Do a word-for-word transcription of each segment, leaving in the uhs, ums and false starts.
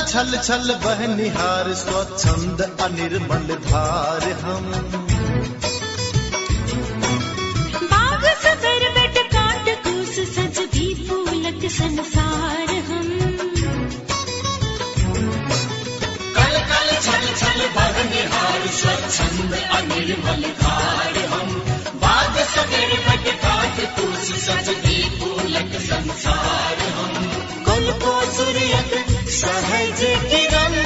छल छल बहनिहार स्वच्छंद अनिर्मल धार हम। बाग सबर बट काट कूस सजदी फूलक संसार हम। कल कल छल छल बहनिहार स्वच्छंद अनिर्मल धार हम। बाग सबर बट काट कूस सजदी फूलक संसार हम। कल को सूर्यक सहज किरण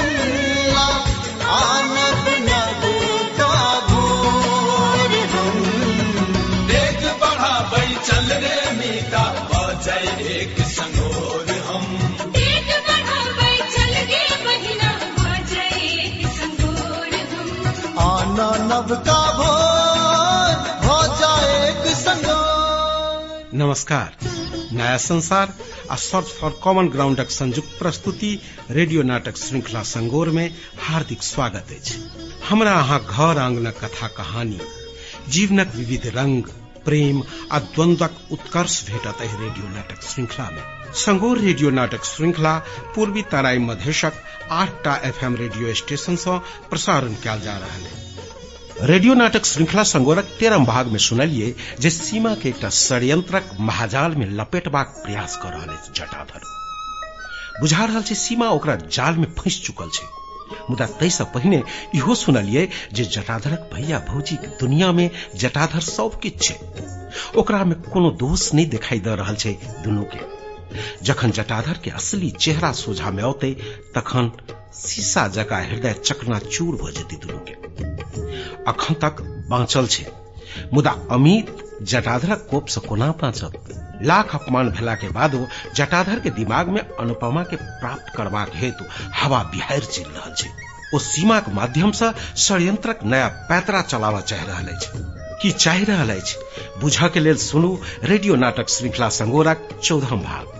आनब नभ का भोर हम। देख बढ़ा बई चल रे मीता बजय एक संगोर हम। देख बढ़ा बई चल गे बहिना बजय एक संगोर हम। आना नभ का भोर हो जाए एक संगोर। नमस्कार। नया संसार आ सर्च फॉर कॉमन ग्राउंडक संयुक्त प्रस्तुति रेडियो नाटक श्रृंखला संगोर में हार्दिक स्वागत अछि। हमरा अहाँ घर आंगनक कथा कहानी, जीवनक विविध रंग, प्रेम आ द्वंद्वक उत्कर्ष भेटत एहि रेडियो नाटक श्रृंखला में। संगोर रेडियो नाटक श्रृंखला पूर्वी तराई मधेशक आठटा एफएम रेडियो स्टेशन से प्रसारण कयल जा रहल है। रेडियो नाटक श्रृंखला संगोरक तेरहम भाग में सुनलिए जे सीमा के एकटा षड्यंत्रक महाजाल में लपेटबाक प्रयास कर रहल अछि जटाधर। बुझा रहल छै सीमा ओकरा जाल में फंस चुकल छै। मुदा तै से पहिने इहो सुनलिए जे जटाधरक भैया भौजी के दुनिया में जटाधर सब किछ छै। ओकरा में कोनो दोष नहीं दिखाई दे रहल छै दुनू के। जखन जटाधर के असली चेहरा सोझा में औते तखन शीशा जका हृदय चकनाचूर भ जेतै दुनू के। अखन तक बाँचल छै, मुदा अमित जटाधरक कोप से कोना बाँचत? लाख अपमान भेला के बादो जटाधर के दिमाग में अनुपमा के प्राप्त करबाक हेतु हवा बिहार चल रहल छै। ओ सीमा के माध्यम से षड्यंत्रक नया पैतरा चलावा चाह रहल अछि। की चाह रहल अछि बुझा के लेल सुनू रेडियो नाटक श्रृंखला संगोरक चौदहम भाग।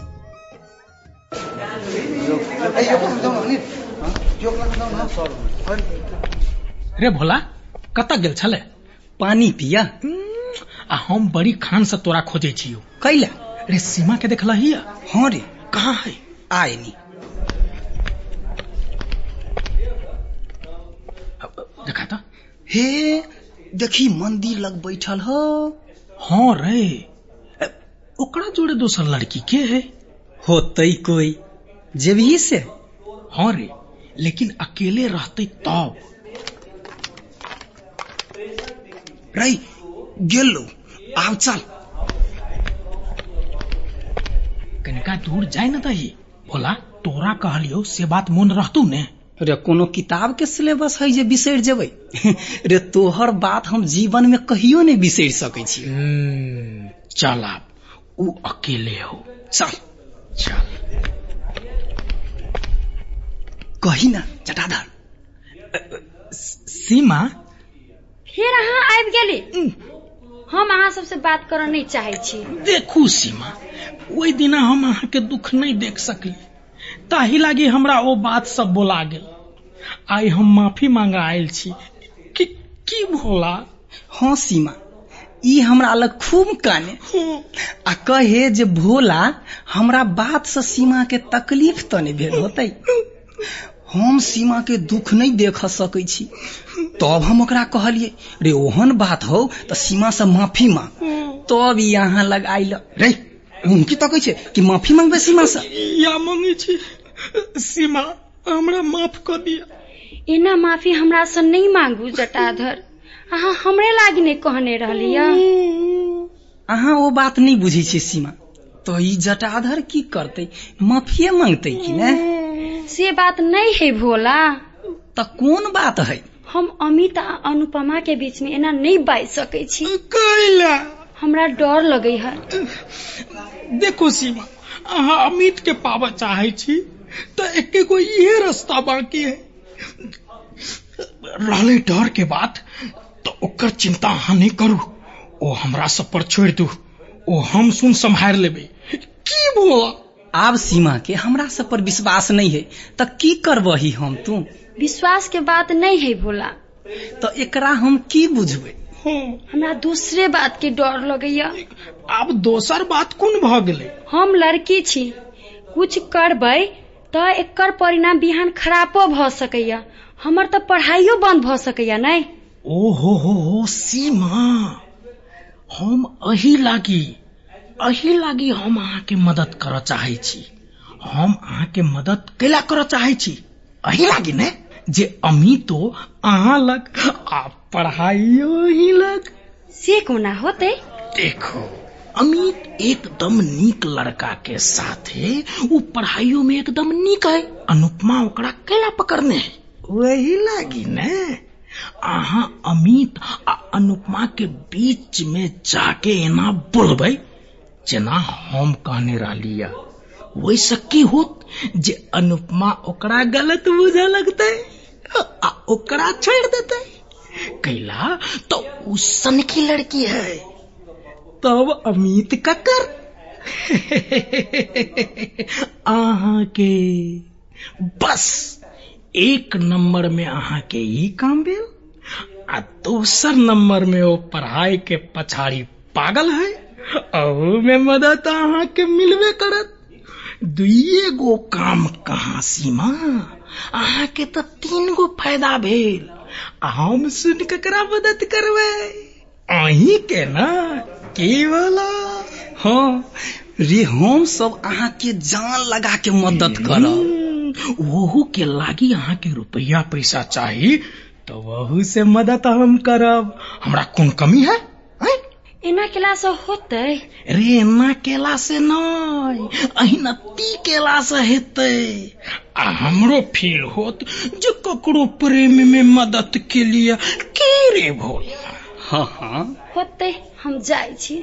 रे भोला कत गेल छले? पानी पिया। आ हम बड़ी खान से तोरा खोजे छियो। कैला? रे सीमा के देखला हिया? हाँ रे। कहाँ है? आए नी। देखा था? हे देखी मंदिर लग बैठल हो। हाँ रे, ओकरा जोड़े दोसर लड़की के है? होतई कोई जेबही से। हाँ रे, लेकिन अकेले रहते तब। रही गेलो, आव चल। कनिका दूर जाए न दही। भोला तोरा कहलियो से बात मन रहतू ने? रे कोनो किताब के सिलेबस है जे बिसर जेबै? रे तोहर बात हम जीवन में कहियो नहीं बिसर सकै छी। चल अब उ अकेले हो। चल चल। कही ना जटाधर। सीमा फिर अहाँ आबि गेली। हम अहाँ सबसे बात करऽ नहीं चाहे छी। देखू सीमा, ओई दिना हम अहाँ के दुख नहीं देख सकली, ताही लागी हमरा ओ बात सब बोला गेल। आई हम माफी मांगा आयल छी। कि की भोला? हाँ सीमा, ई हमरा लग खूब काने आ कहे जे भोला हमरा बात से सीमा के तकलीफ तो नहीं भेल होतै। हम सीमा के दुख नहीं देख सकै छी। तब हम ओकरा कहलिए रे ओहन बात हो तो सीमा से माफी मांग। तब यहाँ लग आइल रे उनकी तो कहे कि माफी मांगबे सीमा से। या मांगे छी सीमा, हमरा माफ कर दिया। एना माफी हमरा से नहीं मांगू जटाधर। अहाँ हमरे लागी नहीं कहने रहलिया। अहाँ वो बात नहीं बुझी छी सीमा। तो ई जटाधर की करते, माफिए मांगते कि ने? से बात नहीं है भोला। तो कौन बात है? हम अमित आ अनुपमा के बीच में एना नहीं बाज सकै छी। कैला? हमरा डर लगे है। देखो सीमा, अहाँ अमित के पावा चाहे छी तो एके गो ये रास्ता बाकी है। रहले डर के बात तो ओकर चिंता अहाँ नहीं करू। ओ हमरा सब पर छोड़ दू, ओ हम सुन संभाल लेबे। की बोला? आब सीमा के हमरा सब पर विश्वास नहीं है तो की करबही हम तू? विश्वास के बात नहीं है भोला। तो एकरा हम की बुझबे? हमरा दूसरे बात के डर लगैया। अब दोसर बात कौन भ गेलै? हम लड़की छी, कुछ करबै त एकर परिणाम बिहान खराबो भ सकैया। हमर त पढ़ाइयो बंद भ सकैया नै। ओ हो हो हो सीमा, हम अही लागी अही लागी हम अहाँ के मदद कर चाहे छी। हम अहाँ के मदद कैला कर चाहे छी अही लागी ने जे अमितो अहाँ लग आ पढ़ाइयो ही लग। से कोना होते? देखो अमित एकदम नीक लड़का के साथे वो पढ़ाइयों में एकदम नीक है। अनुपमा ओकरा कैला पकड़ने है वही लागी ने अहाँ अमित आ अनुपमा के बीच में जाके एना बोलबै जेना हम कहने रहलिया। वैसे की होत जे अनुपमा ओकरा गलत बुझे लगते आ ओकरा छोड़ देते कैला तो उसन की लड़की है। तब अमित का कर अहाँ के बस एक नंबर में अहाँ के ही काम भेल आ दोसर नंबर में वो पढ़ाई के पछाड़ी पागल है और में मदद अहाँ के मिलवे करत। दुइये गो काम कहाँ सीमा, अहाँ के तो तीन गो फायदा भेल। हम सुन ककरा मदद करवे अही के ना केवल। हाँ रे हम सब अहाँ के जान लगा के मदद करब। वहू के लागी अहाँ के रुपया पैसा चाहिए तो वहू से मदद हम करब। हमरा कौन कमी है? एना केला से होते? रे एना केला से नहीं अहिनती केला से हेते। आ हमरो फील होत जो ककरो प्रेम में मदद के लिए के रे भोला। हाँ हाँ होते, हम जाय छी।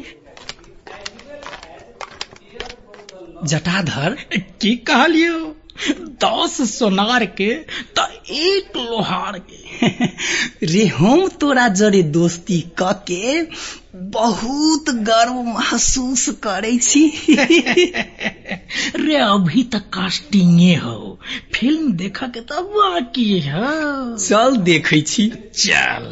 जटाधर की कहलियो? दस सोनार के तो एक लोहार के। रे हम तोरा जरे दोस्ती क के बहुत गर्व महसूस करे छी। रे अभी तक कास्टिंगे हो, फिल्म देखा के तब बाकी है। चल देखे छी। चल।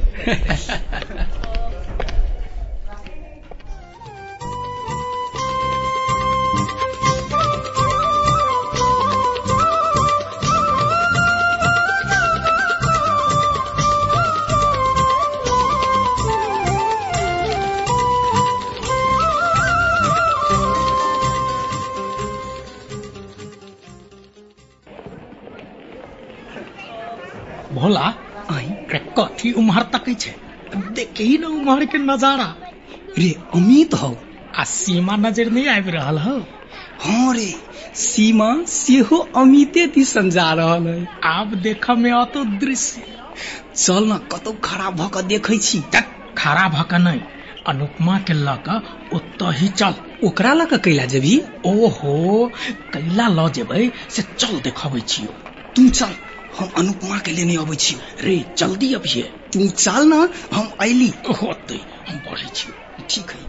भोला कथी उम्हर तक देखे ही न उम्हर के नजारा। रे अमित हो आ सीमा नजर नहीं आबि रहल हो। हाँ रे सीमा सेहो अमिते दिसन जा रहल है। आब देख में अतो दृश्य। चल न कतौ खड़ा भ के देखे छी। खड़ा भ के नहीं, अनुपमा के ल के ओत ही चल। ओकरा ल के कैला जेबी? ओहो कैला ल जेबै से चल देखबै छियो। तू चल, हम अनुपमा के लेने अबै छी। रे जल्दी अबिए। तू चल ना, हम अइली। होते हम बढ़ै छी। ठीक है।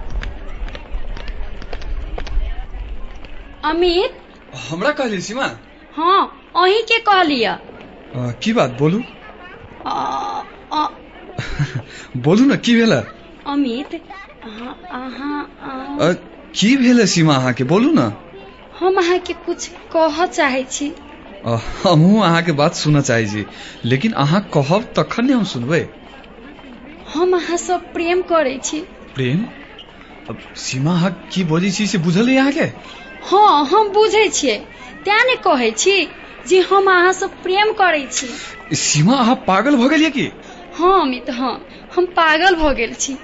अमित हमरा कहली सीमा? हाँ अही के कहलिया। की बात बोलू? आ, आ, बोलू ना की भेला? अमित अहाँ की भेले सीमा अहाँ के बोलू ना। हम अहाँ के कुछ कह चाहे छी। हमहू अहाँ के बात सुन चाहे छी, लेकिन अहाँ कहब तखन ने हम सुनबै। हम अहाँ सब प्रेम करे छी। प्रेम? अब सीमा अहाँ की बोली छी से बुझल है अहाँ के? हाँ हम बुझे छियै, त्या ने कहे छी जे हम अहाँ सब प्रेम करे छी। सीमा अहाँ पागल भ गेलियै की? हाँ अमित, हाँ हम पागल भ गेल छी।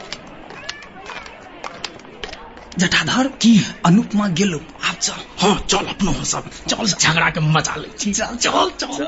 जटाधर की अनुपमा गेलो, आप चल। हाँ चल अपनो सब चल, झगड़ा के मजा ले छी। चल चल चल।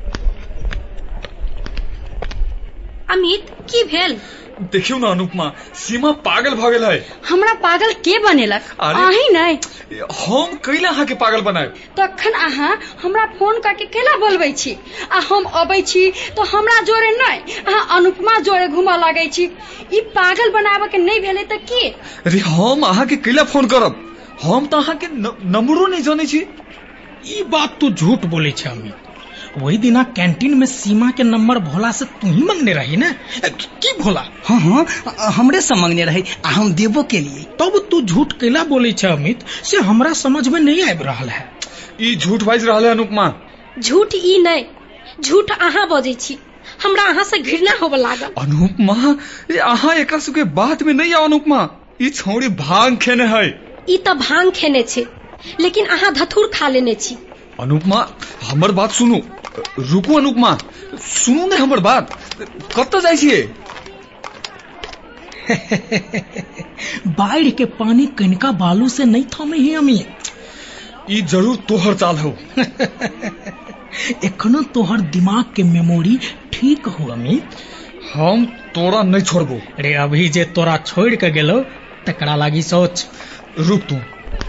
अमित की भेल? देखियो ना अनुपमा, सीमा पागल भ गेल है। हमरा पागल के बनेलक? अही नहीं। हम कैला अहाँ के पागल बनाए? तखन अहाँ हमरा फोन करके केला बोलबै छी आ हम अबै छी तो हमरा जोरे नहीं, अहाँ अनुपमा जोरे घुमा लागै छी। ई पागल बनाबे के नहीं भेले त की? अरे हम अहाँ के कैला फोन करब? हम तो अहाँ के नंबरो नहीं जाने छी। ई बात तो झूठ बोले छे अमित। वही दिना कैंटीन में सीमा के नंबर भोला से तू ही मांगने रही ना की भोला? हाँ हाँ हमरे से मांगने रही आ हम देबो के लिए। तब तू झूठ कैला बोले छे अमित से हमरा समझ में नहीं आबि रहल है। ई झूठ बाजि रहल है अनुपमा। झूठ ई नहीं, झूठ अहाँ बजै छी। हमरा अहाँ से घृणा होबे लागल। अनुपमा अहाँ एकरा सबके बात में नहीं आओ। अनुपमा ई छौड़ी भांग खेने है। ई तो भांग खेने छे, लेकिन अहाँ धतूर खा लेने छी। अनुपमा हमर बात सुनू। रुकू अनुपमा, सुनू ने हमर बात। कत जाइ छियै? बाढ़ के पानी कनिका बालू से नहीं थमे ही अमी। ई जरूर तोहर चाल हो। एखनो तोहर दिमाग के मेमोरी ठीक हो अमित। हम तोरा नहीं छोड़बो। अरे अभी जे तोरा छोड़ के गेलो तकरा लागी सोच। रुक तू।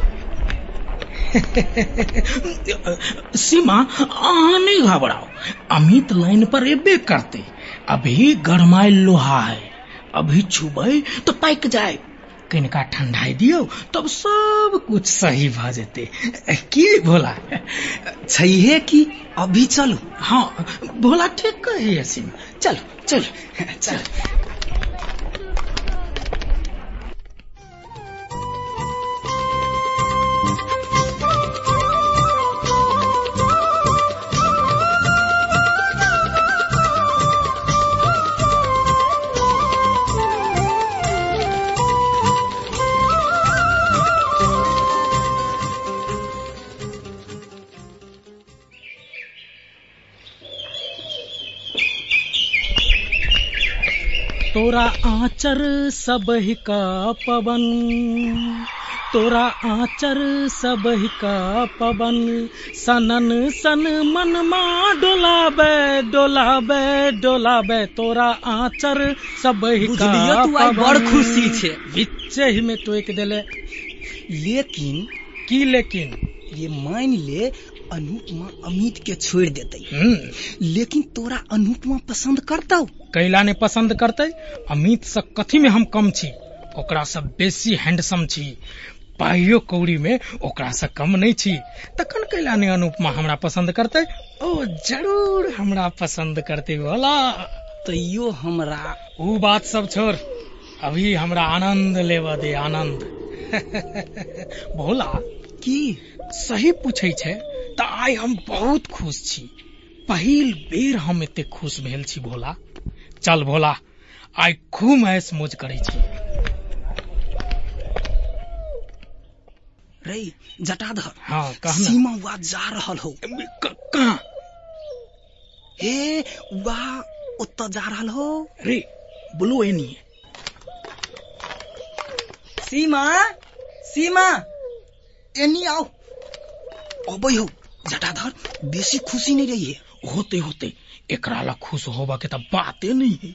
सीमा अहाँ नहीं घबराओ, अमित लाइन पर एबे करते। अभी गरमाइल लोहा है, अभी छुबे तो पक जाए। कनिका ठंडाई दियो तब सब कुछ सही भ जेते। की भोला? छैहे कि अभी चलो। हाँ भोला ठीक कहे सीमा। चलो चलो चलो। तोरा आचर सबहि का पवन, तोरा आचर सबहि का पवन, सनन सन मन मा डोलाबे डोलाबे डोलाबे। तोरा आचर सबहि का तू आई बड़ खुशी छे। बिच्चे ही में टोक देले। लेकिन की लेकिन? ये मान ले अनुपमा अमित के छोड़ देते, लेकिन तोरा अनुपमा पसंद करता? कैला ने पसंद करते? अमित से कथी में हम कम छी? ओकरा से बेसी हैंडसम छी। पाइयो कौड़ी में ओकरा से कम नहीं छी। तखन कैला ने अनुपमा हमरा पसंद करते? ओ जरूर हमरा पसंद करते वाला। तैयो हमरा वो बात सब छोड़, अभी हमरा आनंद लेवा दे। आनंद। भोला की सही पूछे छे त आइ हम बहुत खुश छी। पहिल बेर हम एते खुश भेल छी भोला। चल भोला आइ खूब ऐश मौज करे छी। रे जटाधर। हाँ कहना। सीमा वा जा रहल हो। कहाँ? हे वा ओत्त जा रहल हो। रे बोलो ए नहीं। सीमा सीमा एनी आओ। अबै हो जटाधर, बेसी खुशी नहीं रही है। होते होते एकरा ला खुश होबा के त बाते नहीं है।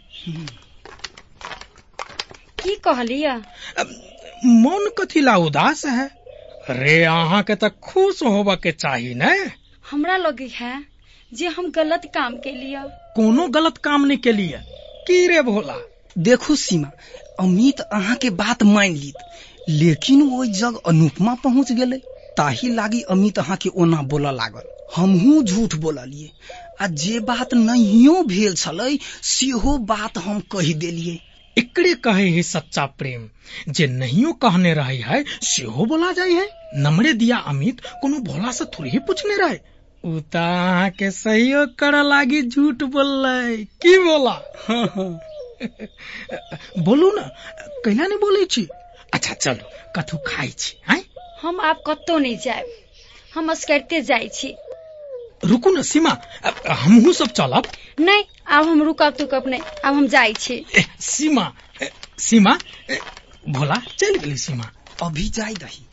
की कहलिया? मन कथी ला उदास है? रे अहाँ के त खुश होबा के चाहिए न। हमरा लगे है जे हम गलत काम के लिया। कोनो गलत काम नहीं के लिए। की रे भोला? देखो सीमा, अमित अहाँ के बात मान लीत, लेकिन वो जग अनुपमा पहुंच गेले। ताही लागी अमित अहाँ के ओना बोला लागल। हमहू झूठ बोललिए, आ जे बात नहियो भेल छलै सेहो बात हम कहि देलिए। एकरे कहे है सच्चा प्रेम। जे नहियो कहने रही है सेहो बोला जाय है। नमरे दिया अमित कोनो भोला से थोड़ी ही पूछने रहे। उता अहाँ के सहयोग कर लागी झूठ बोल। की बोला? बोलू ना, कैला नहीं बोले छी? अच्छा चलो कथू खाई छी। हैं? हम आप कत्तो नहीं जाए, हम अस्करते जाए छी। रुकू न सीमा, हमहू सब चलब। नहीं, अब हम रुकब तुकब नहीं, अब हम जाए छी। सीमा सीमा भोला चल गेली सीमा। अभी जाई दही।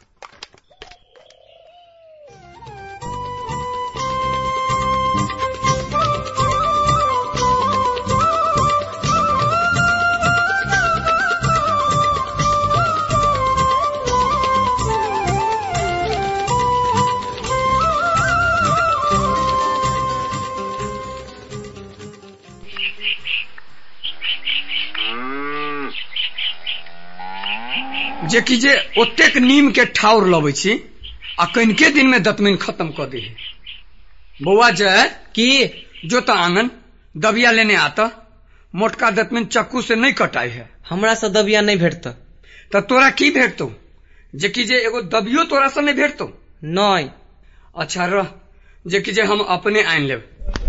जे कि जे ओतेक नीम के ठाउर लबै छी आ कनिके दिन में दतमैन खत्म कर दी। बौआ जय की जो तो आंगन दबिया लेने आता। मोटका दतमैन चक्कू से नहीं कटाई है। हमरा से दबिया नहीं भेटता। तो तोरा की भेटतो? जे कि जे एगो दबियो तोरा से नहीं भेटतो? नहीं। अच्छा रह जे कि जे हम अपने आइन लेब।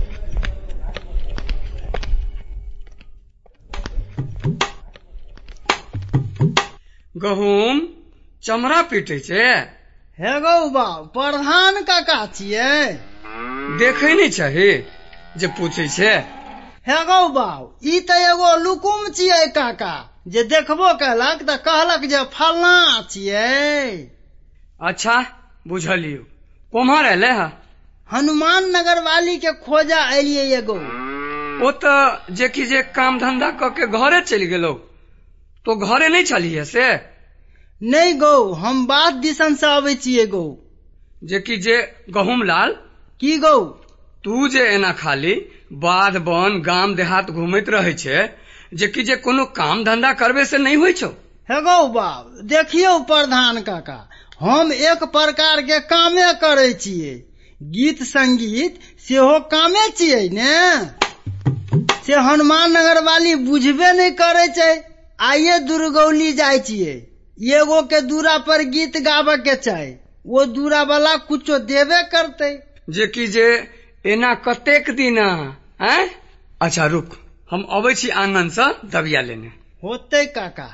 गहूम चमड़ा पीटे छै। हे गौ बाबू प्रधान काका छियै। देखे नहीं चाही जे पूछे छै। हे गौ बाबू ई तऽ एगो लुकुम छियै काका, जे देखबो कयलक तऽ कहलक जे फलना छियै। अच्छा बुझलियो। कोम्हर एले है? हनुमान नगर वाली के खोजा एलियै एगो। ओ तऽ जे कि जे काम धंधा क के घरे चलि गेलो, तो घरे नहीं चलिए से? नहीं गौ, हम बात दिसन से आबै छियै गौ। जे कि जे गहूम लाल की गौ? तू जे एना खाली बाध बन गाम देहात घूमैत रहे छै, जे कि जे कोनो काम धंधा करबे से नहीं होइ छौ? हे गौ बाब देखियौ प्रधान काका, हम एक प्रकार के कामे करे छियै। गीत संगीत सेहो कामे छियै ने। से हनुमान नगर वाली बुझबे नहीं करे छै। आइए दुर्गौली जाय छियै, एगो के दूरा पर गीत गाबे के छै, वो दूरा वाला कुछो देबे करते। जे कि जे एना कतेक दिन हैं? अच्छा रुक, हम अबै छी आंगन से दबिया लेने। होते काका।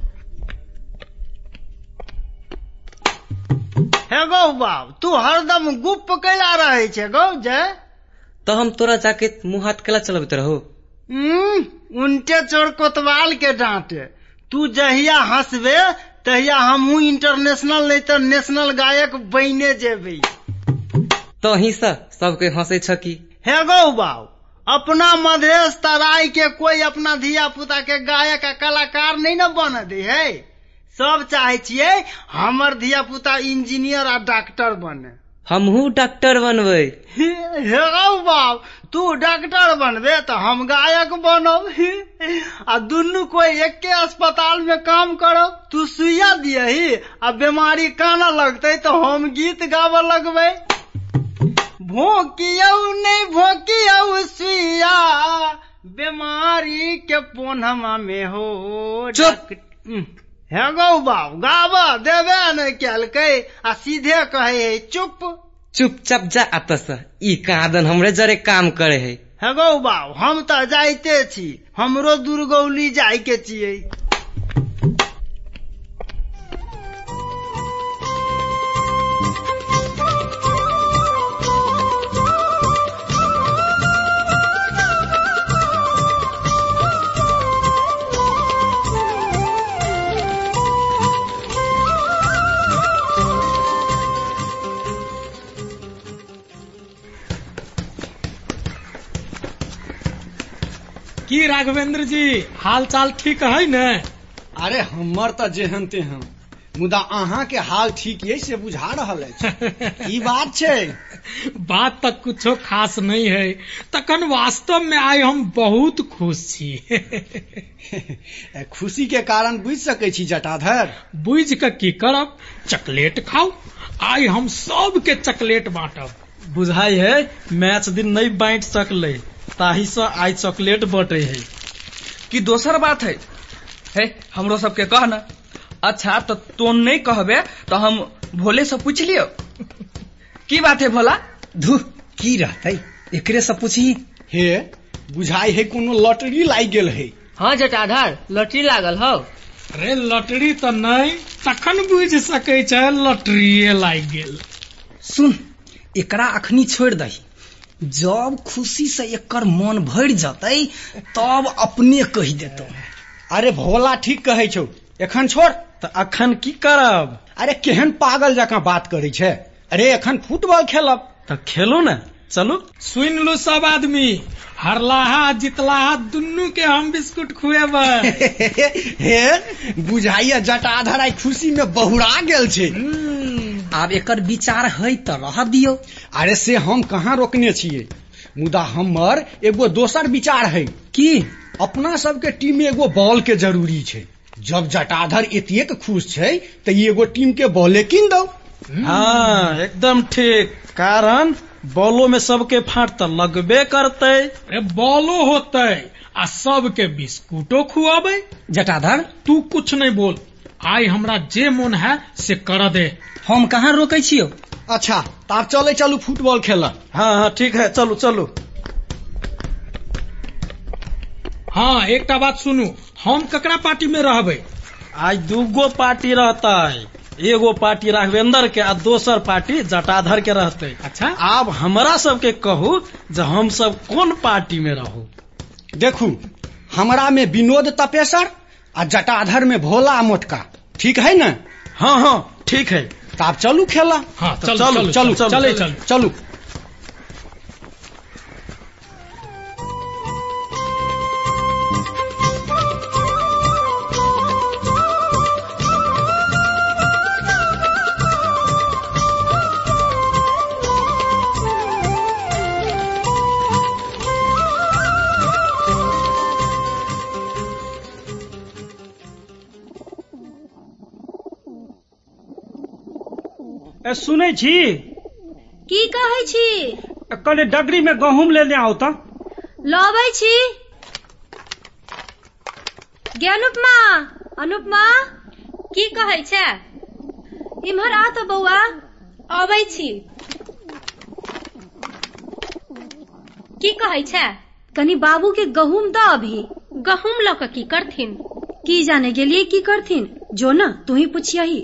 हे गौ बाब तू हरदम गुप्प कैला रहे छे गौ जे? तो हम तोरा जाके मुँह हाथ केला चलबैत रहो? उनटे चोर कोतवाल के डांटे। तू जहिया हंसबे तहिया हमहू इंटरनेशनल नहीं तो नेशनल गायक बने जेबे। तो ही सा सबके हंसे छ की? हे गौ बाब अपना मधेश तराई के कोई अपना धिया पुता के गायक आ कलाकार नहीं न बन दे है। सब चाहे छिये हमर धिया पुता इंजीनियर आ डॉक्टर बने। हमहू डॉक्टर बनबे। हे गौ बाब तू डॉक्टर बनबे तो हम गायक बनब। आ दुनू कोई एके अस्पताल में काम करब। तू सुइया दियही आ बीमारी काना लगते तो हम गीत गावे लगबे। भोंकियौ नहीं भोंकियौ सुइया बीमारी के पोन्हमा में हो। चुप। हे गौ बाब गावा देवे नहीं कैलकै आ सीधे कहे चुप। चुपचाप जा अतस, ई कादन हमरे जरे काम करे है। हे गौ बाब हम तो जाइते छी, हमरो दुर्गौली जाय के छियै। की राघवेंद्र जी हाल चाल ठीक है न? अरे हमर तो जेहन तेहन, मुदा अहाँ के हाल ठीक है से बुझा रहल अछि। की बात छै? बात तक कुछो खास नहीं है, तखन वास्तव में आइ हम बहुत खुश छी। खुशी के कारण बुझ सकै छी जटाधर। बुझ के की करब, चॉकलेट खाओ। आइ हम सब के चॉकलेट बांटब। बुझाई है मैच दिन नहीं बांट सकले, ताही से आई चॉकलेट बटे है। कि दोसर बात है, है हमरो सबके कह न। अच्छा तो तो नहीं कहबे तो हम भोले से पूछ लियो। की बात है भोला? धु की रहते एकरे से पूछी। हे बुझाई है कोनो लॉटरी लाग गेल है। हाँ जटाधर लॉटरी लागल हो। अरे लॉटरी तो नहीं, तखन बुझ सके छै लॉटरी लाग गेल। सुन एकरा अखनी छोड़ दही, जब खुशी से एकर मन भर जतै तब अपने कह देतो। अरे भोला ठीक कहे छौ, एखन छोड़। तो अखन की करब? अरे केहन पागल जकाँ बात करे छै। अरे एखन फुटबॉल खेलब। तो खेलो न, चलो। सुन लो सब आदमी, हरलाहा जितलाहा दुन्नू के हम बिस्कुट खुएब। हे बुझाइया जटाधर आई खुशी में बहुरा गेल छै। आब एकर विचार है तो रह दियो। अरे से हम कहाँ रोकने छियै, मुदा हमर एगो दोसर विचार है। की? अपना सबके टीम में एगो बॉल के जरूरी छै। जब जटाधर एतेक खुश छै तो एगो टीम के बॉले कीन दो। हाँ एकदम ठीक, कारण बॉलो में सबके फाट तो लगबे करते। अरे बॉलो होते आ सबके बिस्कुटो खुआबे। जटाधर तू कुछ नहीं बोल, आई हमरा जे मन है से कर दे। हम कहाँ रोके छियो? अच्छा तार चले चलू फुटबॉल खेला। हाँ हाँ ठीक है, चलू चलू। हाँ एकटा बात सुनू, हम ककरा पार्टी में रहबै? आज दूगो पार्टी रहता है, एगो पार्टी राघवेंद्र के आ दोसर पार्टी जटाधर के रहते। अच्छा आब हमरा सबके कहू जे हम सब कोन पार्टी में रहू। देखू हमरा में विनोद तपेसर आ जटाधर में भोला मोटका, ठीक है ना? हाँ हाँ ठीक है। तो आप चलू खेला। हाँ चलू चलू चलू चले चलू चलू। सुनै छी की कहै छी? कने डगरी में गहूम लेने आओ त। लबै छी। गे अनुपमा, अनुपमा की कहै छै? इम्हर आ तो बौआ। अबै छी। की कहै छै? कनी बाबू के गहूम द अभी। गहूम ल क की करथिन? की जाने गेलिए की करथिन, जो ना तू ही पूछियही।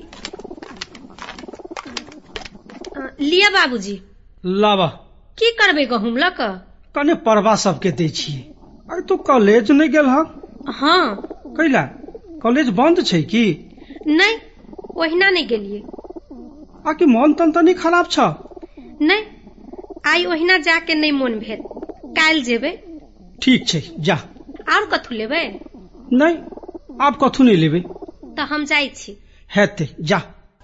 लिया बाबूजी। लावा। की करबे गहूम ल क? कने परवा सबके दै छियै। अरे तू कॉलेज नहीं गेल ह? हाँ। कैला कॉलेज बंद छै की? नहीं ओहिना नहीं गेलिए। आकि मन तन तनी खराब छ? नहीं आई ओहिना जाके नहीं मन भेल, काल जेबे। ठीक छै जा। और कथु लेबे? नहीं आप कथु नहीं लेबे। तो हम जाइ छी। हेते जा।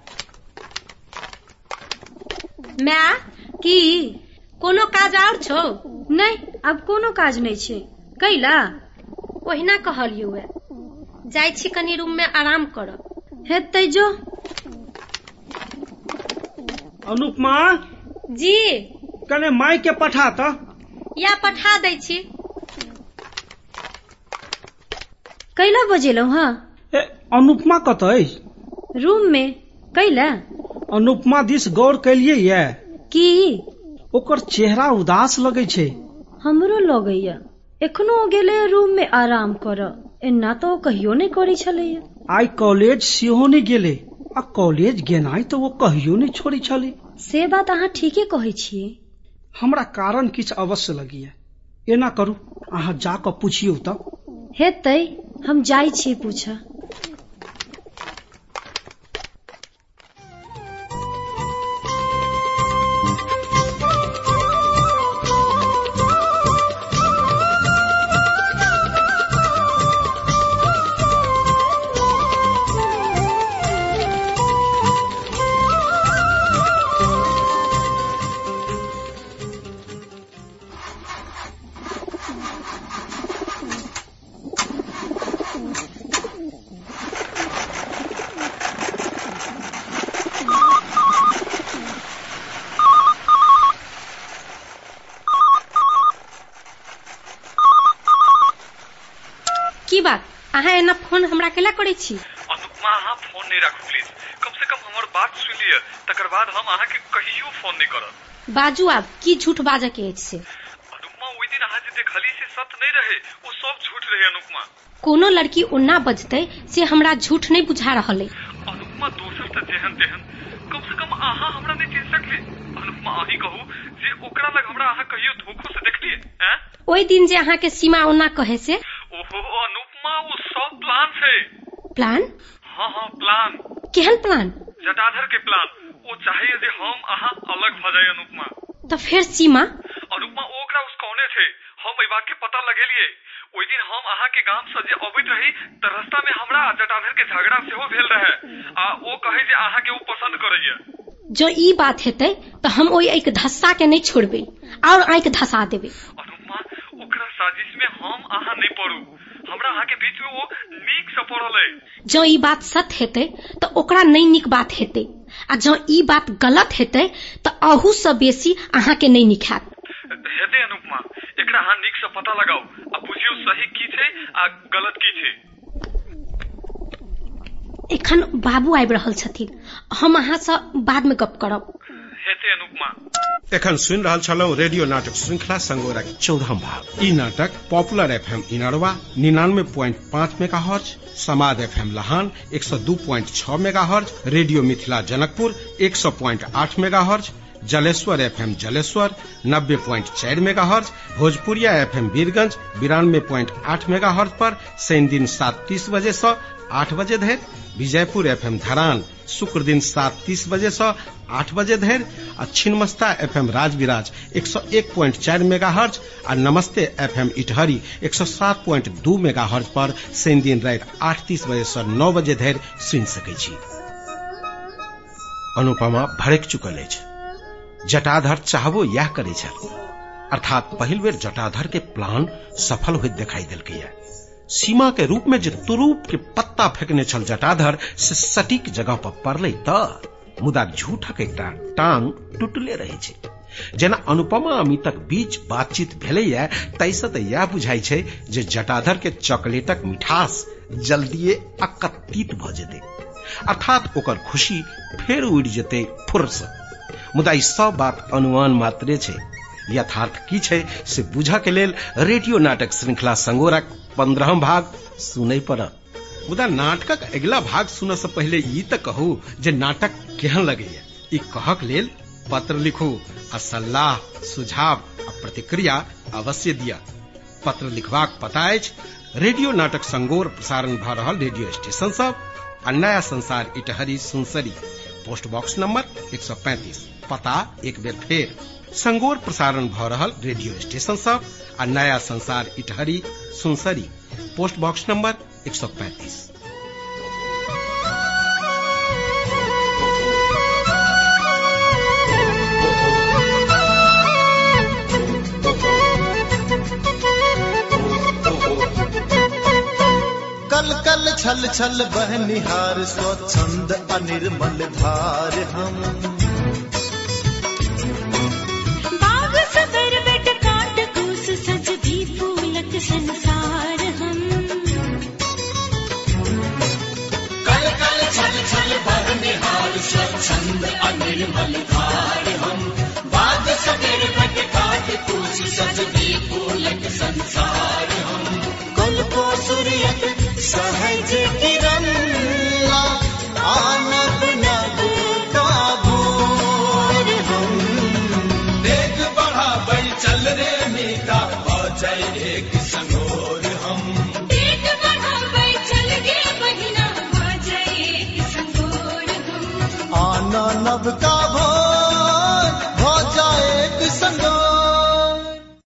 माँ की कोनो काज और छौ? नहीं अब कोनो काज नहीं छे। कैला ओहिना कहलियौ है, जाइ छी कनी रूम में आराम करब। हेतै जो। अनुपमा जी कने माई के पठा त। या पठा दै छी। कैला बजेलौ हाँ? ए अनुपमा कतै? रूम में। कैला अनुपमा दिस गौर कैलिए ये की ओकर चेहरा उदास लगे छे। हमरो लगैया एखनो गेले रूम में आराम कर, एना तो कहियो नहीं करै छलैया। आई कॉलेज सेहो नहीं गेले, आ कॉलेज गेनाई तो वो कहियो नहीं छोड़ी छले। से बात अहाँ ठीके कहै छियै। हमरा कारण किछ अवश्य लगिया। एना करू अहाँ जाके पूछियो त। हेतै हम जाइ छी पूछा। की बात अहाँ एना फोन हमरा केला करै छी? अनुपमा अहाँ फोन नहीं राखू प्लीज, कम से कम हमर बात सुन लिया, तकर बाद हम अहाँ के कहियो फोन नहीं करब। बाजू आब की झूठ बाजे के अछि से? अनुपमा ओइ दिन अहाँ जे देखली से सच नहीं रहे, वो सब झूठ रहे। अनुपमा कोनो लड़की ओना बजतै से हमरा झूठ नहीं बुझा रहल है। अनुपमा दोसर त जेहन तेहन, कम से कम अहाँ हमरा नहीं चिन्ह सकली। अनुपमा अही कहू जे ओकरा लग हमरा अहाँ कहियो धोखो से देखलिए? हैं ओइ दिन जे अहाँ के सीमा ओना कहे से? ओहो अनुपमा वो सब प्लान छे। प्लान? हाँ हाँ प्लान। केहन प्लान? जटाधर के प्लान। वो चाहे जे हम अहाँ अलग भ जाए। अनुपमा तो फिर सीमा? अनुपमा ओकरा उस कौने थे, हम ई बात के पता लगेलिए। ओइ दिन हम अहाँ के गांव से जे अबैत रही त रास्ता में हमरा जटाधर के झगड़ा सेहो भेल रहे, आ ओ कहे जे अहाँ के वो पसंद करैया। जो ई बात हेतै तो हम ओइ एक धस्सा के नहीं छोड़बे और आंख धसा देबे। अनुपमा ओकरा साजिश में हम अहाँ नहीं पड़ू, हमरा अहाँ के बीच में वो नीक से पड़ल है। जो ई बात सत्य हेतै तो ओकरा नहीं नीक बात हेतै, आ जो ई बात गलत हेतै तो अहू से बेसी अहाँ के नहीं नीक हैत। हेतै अनुपमा, एकरा अहाँ नीक से पता लगाओ आ बुझियो सही की छै आ गलत की छै। एखन बाबू आबि रहल छथिन, हम अहाँ से बाद में गप करब। हेते अनुपमा। एखन सुनि रहल छलहुँ रेडियो नाटक श्रृंखला संगोरक चौदहम भाग। ई नाटक पॉपुलर एफएम इनरवा निन्यानवे पॉइंट पाँच मेगा हर्ज, समाद एफएम लहान एक सौ दो पॉइंट छह mega hertz, radio Mithila Janakpur एक सौ पॉइंट आठ मेगा हर्ज, जलेश्वर एफएम जलेश्वर नब्बे पॉइंट चार mega hertz, Bhojpuriya FM Birgunj बिरानवे पॉइंट आठ मेगा हर्ज पर शनि दिन सात तीस बजे से आठ बजे धरि, विजयपुर एफएम धरान शुक्र दिन सात तीस बजे से आठ बजे धरि आ छिन्नमस्ता एफएम राजविराज एक सौ एक पॉइंट चार मेगा हर्ज आ नमस्ते एफएम इटहरी एक सौ सात पॉइंट दू मेगा हर्ज पर शनि दिन राति आठ तीस बजे से नौ बजे धरि सुनि सकै छी। अनुपमा भड़क चुकल अछि। जटाधर चाहबो यह करे छल, अर्थात पहिल बेर जटाधर के प्लान सफल होइत दिखाई देलकैया। सीमा के रूप में जे तुरूप के पत्ता फेंकने छल जटाधर से सटीक जगह पर पड़लै त मुदा झूठक एकटा टांग टूटले रहे छै। जेना अनुपमा अमितक बीच बातचीत भेलैया तैसे तऽ यह बुझाई छै जे जटाधर के चॉकलेटक मिठास जल्दिए अकत्तित भ जेतै, अर्थात ओकर खुशी फेर उड़ि जेतै फुर्स। मुदा ई सब बात अनुमान मात्रे छै। यथार्थ की छै से बुझा के लेल रेडियो नाटक श्रृंखला संगोरक पंद्रहम भाग सुनै पड़त। मुदा नाटकक अगिला भाग सुनय से पहले ई तऽ कहू जे नाटक केहन लगैया। ई कहक लेल पत्र लिखू आ सलाह सुझाव आ प्रतिक्रिया अवश्य दिया। पत्र लिखबाक पता अछि रेडियो नाटक संगोर प्रसारण भ रहल रेडियो स्टेशन सब आ नया संसार Itahari Sunsari, post box number एक सौ पैंतीस। पता एक बेर फेर संगोर प्रसारण भ रहल रेडियो स्टेशन सब आ नया संसार Itahari Sunsari, post box number एक सौ पैंतीस। कल कल छल छल बहनिहार स्वच्छंद अनिर्मल धार हम। बाग सबर बेट काट कूस सज भी फूलक संसार हम। कल कल छल छल बहनिहार स्वच्छंद अनिर्मल धार हम। बाग सबर बेट काट कूस सज भी फूलक संसार हम। कल को सूर्यक सहज किरण आनब नभ का भोर हम। देख बढ़ा बई चल रे मीता बजय एक संगोर हम। देख बढ़ा बई चल गे बहिना बजय एक संगोर हम। आना नभ का